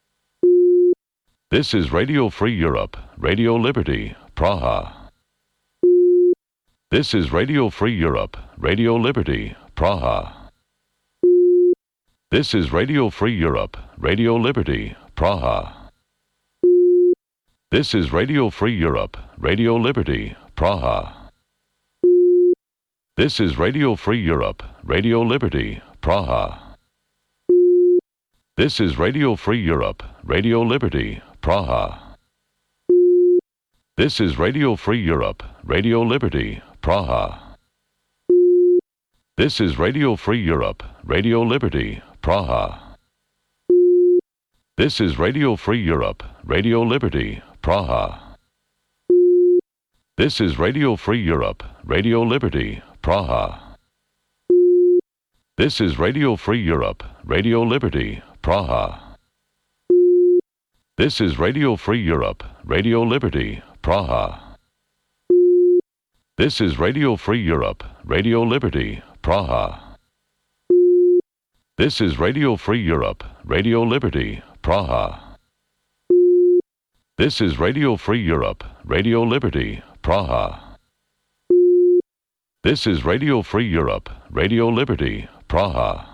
This is Radio Free Europe, Radio Liberty, Praha. This is Radio Free Europe, Radio Liberty, Praha. This is Radio Free Europe, Radio Liberty, Praha. This is Radio Free Europe, Radio Liberty, Praha. This is Radio Free Europe, Radio Liberty, Praha. This is Radio Free Europe, Radio Liberty, Praha. This is Radio Free Europe, Radio Liberty, Praha. This is Radio Free Europe, Radio Liberty, Praha. This is Radio Free Europe, Radio Liberty, Praha. This is Radio Free Europe, Radio Liberty, Praha. This is Radio Free Europe, Radio Liberty, Praha. This is Radio Free Europe, Radio Liberty, Praha. This is Radio Free Europe, Radio Liberty, Praha. This is Radio Free Europe, Radio Liberty, Praha. This is Radio Free Europe, Radio Liberty, Praha. This is Radio Free Europe, Radio Liberty, Praha.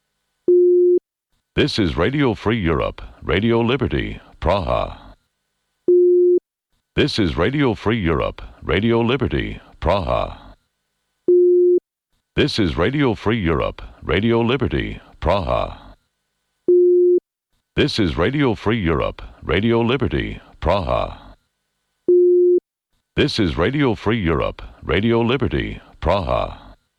This is Radio Free Europe, Radio Liberty, Praha. This is Radio Free Europe, Radio Liberty, Praha. This is Radio Free Europe, Radio Liberty, Praha. This is Radio Free Europe, Radio Liberty, Praha. This is Radio Free Europe, Radio Liberty, Praha.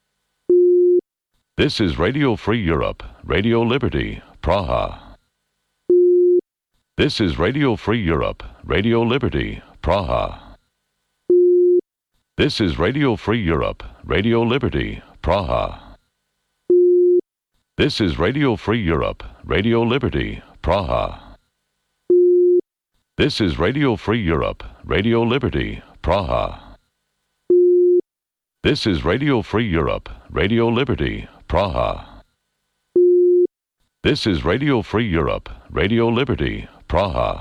This is Radio Free Europe, Radio Liberty, Praha. This is Radio Free Europe, Radio Liberty, Praha. This is Radio Free Europe, Radio Liberty, Praha. This is Radio Free Europe, Radio Liberty, Praha. This is Radio Free Europe, Radio Liberty, Praha. This is Radio Free Europe, Radio Liberty, Praha. This is Radio Free Europe, Radio Liberty, Praha.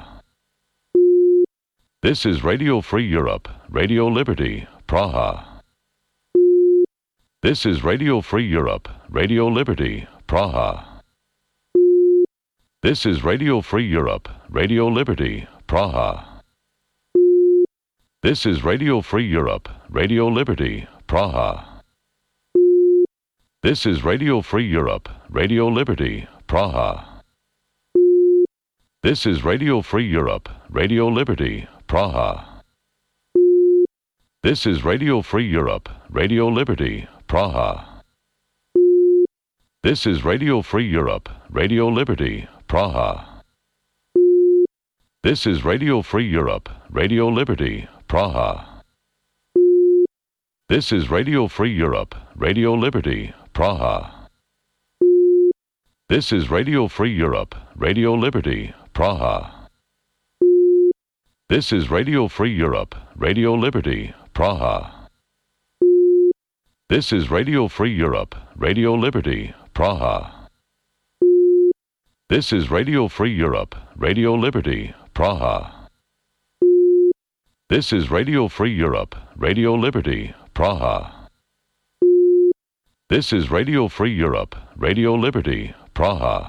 This is Radio Free Europe, Radio Liberty, Praha. This is Radio Free Europe, Radio Liberty, Praha. This is Radio Free Europe, Radio Liberty, Praha. This is Radio Free Europe, Radio Liberty, Praha. This is Radio Free Europe, Radio Liberty, Praha. This is Radio Free Europe, Radio Liberty, Praha. This is Radio Free Europe, Radio Liberty, Praha. This is Radio Free Europe, Radio Liberty, Praha. This is Radio Free Europe, Radio Liberty, Praha. This is Radio Free Europe, Radio Liberty, Praha. This is Radio Free Europe, Radio Liberty, Praha. This is Radio Free Europe, Radio Liberty, Praha. This is Radio Free Europe, Radio Liberty, Praha. This is Radio Free Europe, Radio Liberty, Praha. This is Radio Free Europe, Radio Liberty, Praha. This is Radio Free Europe, Radio Liberty, Praha.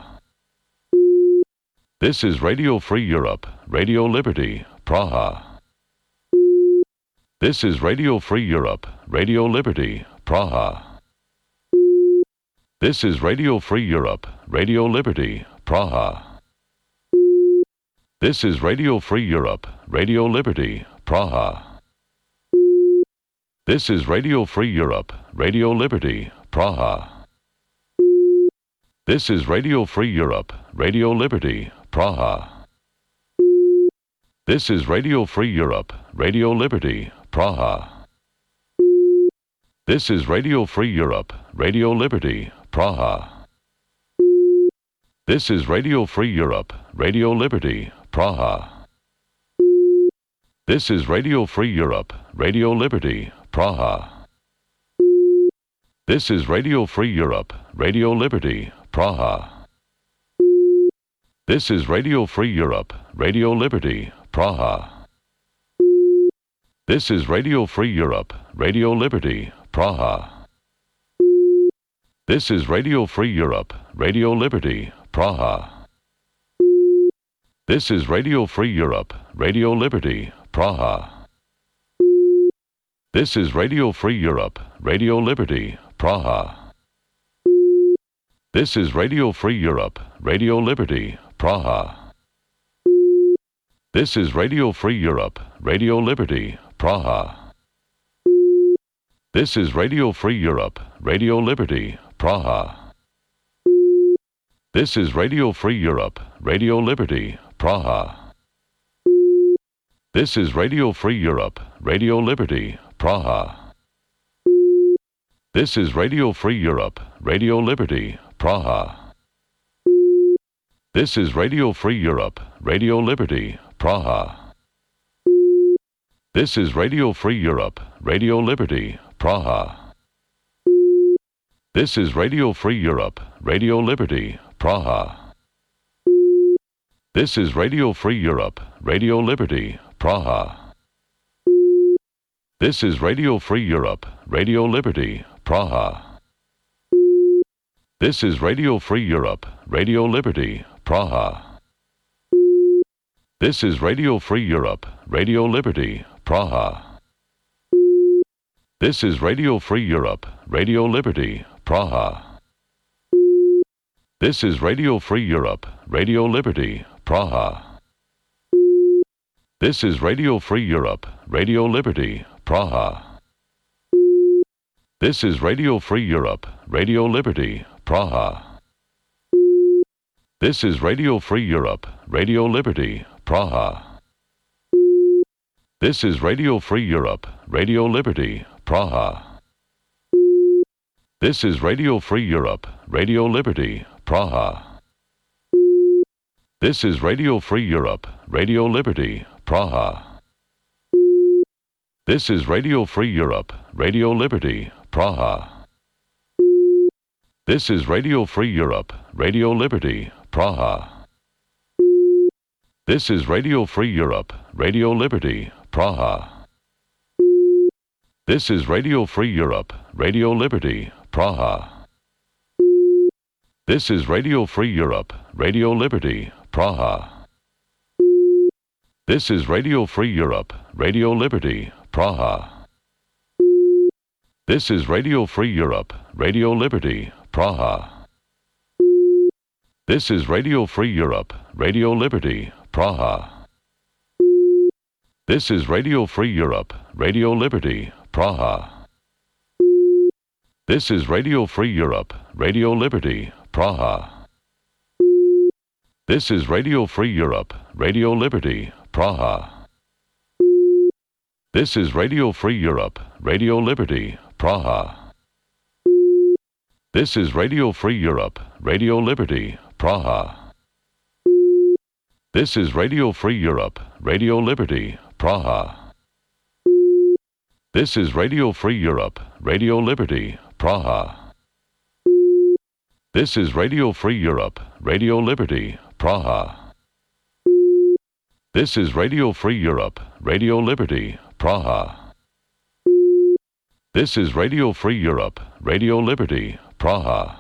This is Radio Free Europe, Radio Liberty, Praha. This is Radio Free Europe, Radio Liberty, Praha. This is Radio Free Europe, Radio Liberty, Praha. This is Radio Free Europe, Radio Liberty, Praha. This is Radio Free Europe, Radio Liberty, Praha. This is Radio Free Europe, Radio Liberty, Praha. This is Radio Free Europe, Radio Liberty, Praha. This is Radio Free Europe, Radio Liberty, Praha. This is Radio Free Europe, Radio Liberty, Praha. This is Radio Free Europe, Radio Liberty, Praha. This is Radio Free Europe, Radio Liberty, Praha. This is Radio Free Europe, Radio Liberty, Praha. This is Radio Free Europe, Radio Liberty, Praha. This is Radio Free Europe, Radio Liberty, Praha. This is Radio Free Europe, Radio Liberty, Praha. This is Radio Free Europe, Radio Liberty, Praha. This is Radio Free Europe, Radio Liberty, Praha. This is Radio Free Europe, Radio Liberty, Praha. This is Radio Free Europe, Radio Liberty, Praha. This is Radio Free Europe, Radio Liberty, Praha. This is Radio Free Europe, Radio Liberty, Praha. This is Radio Free Europe, Radio Liberty, Praha. This is Radio Free Europe, Radio Liberty, Praha. This is Radio Free Europe, Radio Liberty, Praha. This is Radio Free Europe, Radio Liberty, Praha. This is Radio Free Europe, Radio Liberty, Praha. This is Radio Free Europe, Radio Liberty, Praha. This is Radio Free Europe, Radio Liberty, Praha. This is Radio Free Europe, Radio Liberty, Praha. This is Radio Free Europe, Radio Liberty, Praha. This is Radio Free Europe, Radio Liberty, Praha. This is Radio Free Europe, Radio Liberty, Praha. This is Radio Free Europe, Radio Liberty, Praha. This is Radio Free Europe, Radio Liberty, Praha. This is Radio Free Europe, Radio Liberty, Praha. This is Radio Free Europe, Radio Liberty, Praha. This is Radio Free Europe, Radio Liberty, Praha. This is Radio Free Europe, Radio Liberty, Praha. This is Radio Free Europe, Radio Liberty, Praha. This is Radio Free Europe, Radio Liberty, Praha. This is Radio Free Europe, Radio Liberty, Praha. This is Radio Free Europe, Radio Liberty, Praha. This is Radio Free Europe, Radio Liberty, Praha. This is Radio Free Europe, Radio Liberty, Praha. This is Radio Free Europe, Radio Liberty, Praha. This is Radio Free Europe, Radio Liberty, Praha. This is Radio Free Europe, Radio Liberty, Praha. This is Radio Free Europe, Radio Liberty, Praha. This is Radio Free Europe, Radio Liberty, Praha. This is Radio Free Europe, Radio Liberty, Praha. This is Radio Free Europe, Radio Liberty, Praha. This is Radio Free Europe, Radio Liberty, Praha. This is Radio Free Europe, Radio Liberty, Praha. This is Radio Free Europe, Radio Liberty, Praha. This is Radio Free Europe, Radio Liberty, Praha.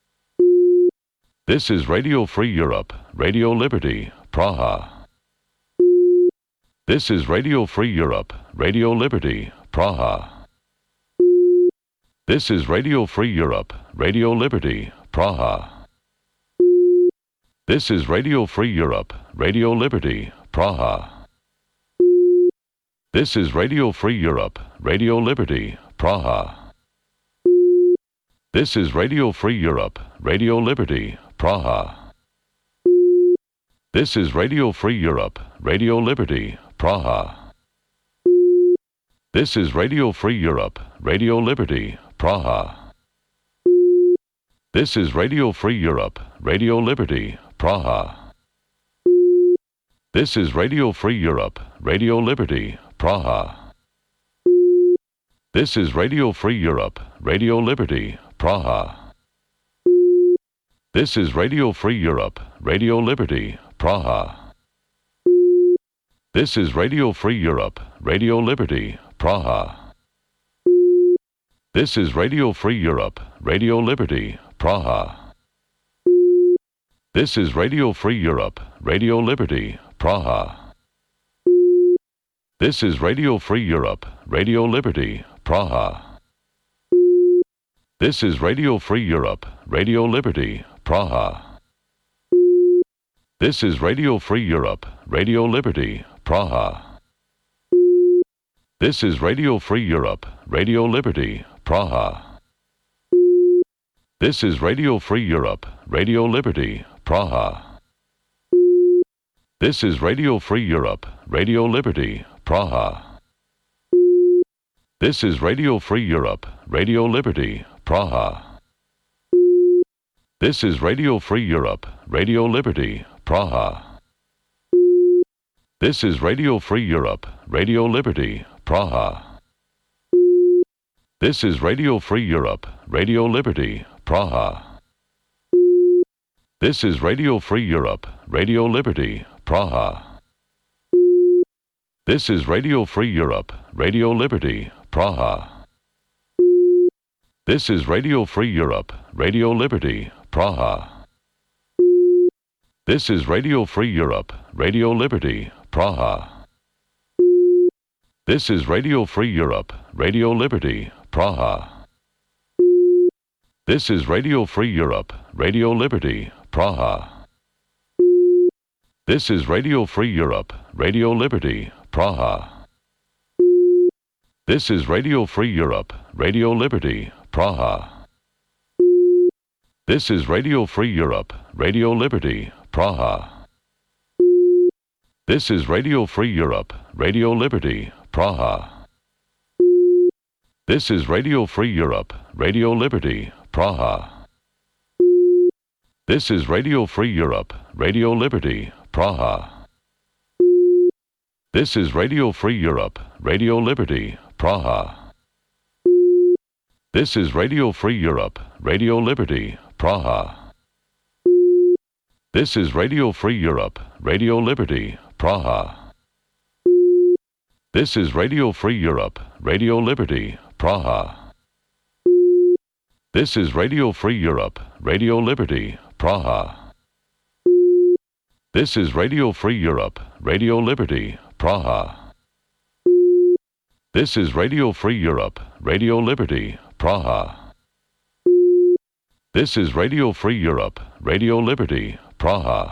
This is Radio Free Europe, Radio Liberty, Praha. This is Radio Free Europe, Radio Liberty, Praha. This is Radio Free Europe, Radio Liberty, Praha. This is Radio Free Europe, Radio Liberty, Praha. This is Radio Free Europe, Radio Liberty, Praha. This is Radio Free Europe, Radio Liberty, Praha. This is Radio Free Europe, Radio Liberty, Praha. This is Radio Free Europe, Radio Liberty, Praha. This is Radio Free Europe, Radio Liberty, Praha. This is Radio Free Europe, Radio Liberty, Praha. This is Radio Free Europe, Radio Liberty, Praha. This is Radio Free Europe, Radio Liberty, Praha. This is Radio Free Europe, Radio Liberty, Praha. This is Radio Free Europe, Radio Liberty, Praha. This is Radio Free Europe, Radio Liberty, Praha. This is Radio Free Europe, Radio Liberty, Praha. This is Radio Free Europe, Radio Liberty, Praha. This is Radio Free Europe, Radio Liberty, Praha. This is Radio Free Europe, Radio Liberty, Praha. This is Radio Free Europe, Radio Liberty, Praha. This is Radio Free Europe, Radio Liberty, Praha. This is Radio Free Europe, Radio Liberty, Praha. This is Radio Free Europe, Radio Liberty, Praha. This is Radio Free Europe, Radio Liberty, Praha. This is Radio Free Europe, Radio Liberty, Praha. This is Radio Free Europe, Radio Liberty, Praha. This is Radio Free Europe, Radio Liberty, Praha. This is Radio Free Europe, Radio Liberty, Praha. This is Radio Free Europe, Radio Liberty, Praha. This is Radio Free Europe, Radio Liberty, Praha. This is Radio Free Europe, Radio Liberty, Praha. This is Radio Free Europe, Radio Liberty, Praha. This is Radio Free Europe, Radio Liberty, Praha. This is Radio Free Europe, Radio Liberty, Praha. This is Radio Free Europe, Radio Liberty, Praha. This is Radio Free Europe, Radio Liberty, Praha. This is Radio Free Europe, Radio Liberty, Praha. This is Radio Free Europe, Radio Liberty, Praha. This is Radio Free Europe, Radio Liberty, Praha. This is Radio Free Europe, Radio Liberty, Praha. This is Radio Free Europe, Radio Liberty, Praha. This is Radio Free Europe, Radio Liberty, Praha. This is Radio Free Europe, Radio Liberty, Praha. This is Radio Free Europe, Radio Liberty, Praha. This is Radio Free Europe, Radio Liberty, Praha.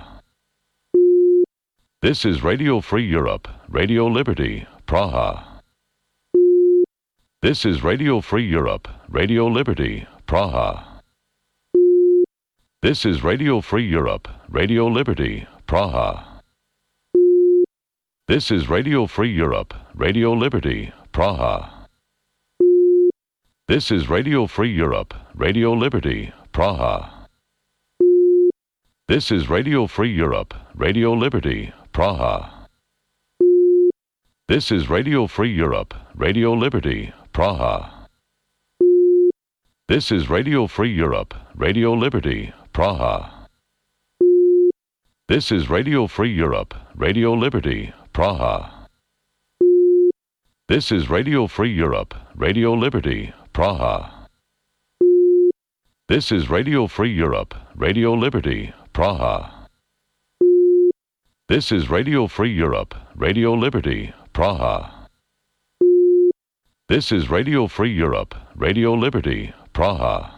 This is Radio Free Europe, Radio Liberty, Praha. This is Radio Free Europe, Radio Liberty, Praha. This is Radio Free Europe, Radio Liberty, Praha. This is Radio Free Europe, Radio Liberty, Praha. This is Radio Free Europe, Radio Liberty, Praha. This is Radio Free Europe, Radio Liberty, Praha. This is Radio Free Europe, Radio Liberty, Praha. This is Radio Free Europe, Radio Liberty, Praha. This is Radio Free Europe, Radio Liberty, Praha. This is Radio Free Europe, Radio Liberty, Praha. This is Radio Free Europe, Radio Liberty, Praha. This is Radio Free Europe, Radio Liberty, Praha. This is Radio Free Europe, Radio Liberty, Praha.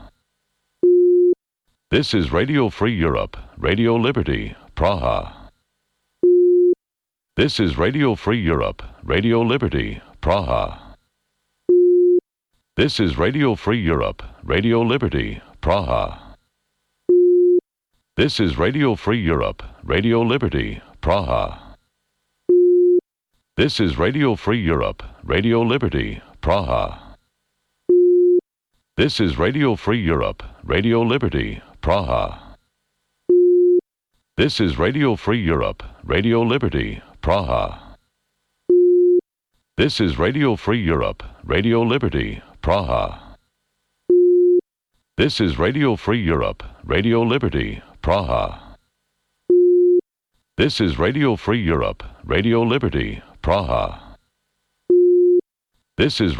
This is Radio Free Europe, Radio Liberty, Praha. This is Radio Free Europe, Radio Liberty, Praha. This is Radio Free Europe, Radio Liberty, Praha. This is Radio Free Europe, Radio Liberty, Praha. This is Radio Free Europe, Radio Liberty, Praha. This is Radio Free Europe, Radio Liberty, Praha. This is Radio Free Europe, Radio Liberty, Praha. This is Radio Free Europe, Radio Liberty, Praha. This is Radio Free Europe, Radio Liberty, Praha. This is Radio Free Europe, Radio Liberty, Praha. This is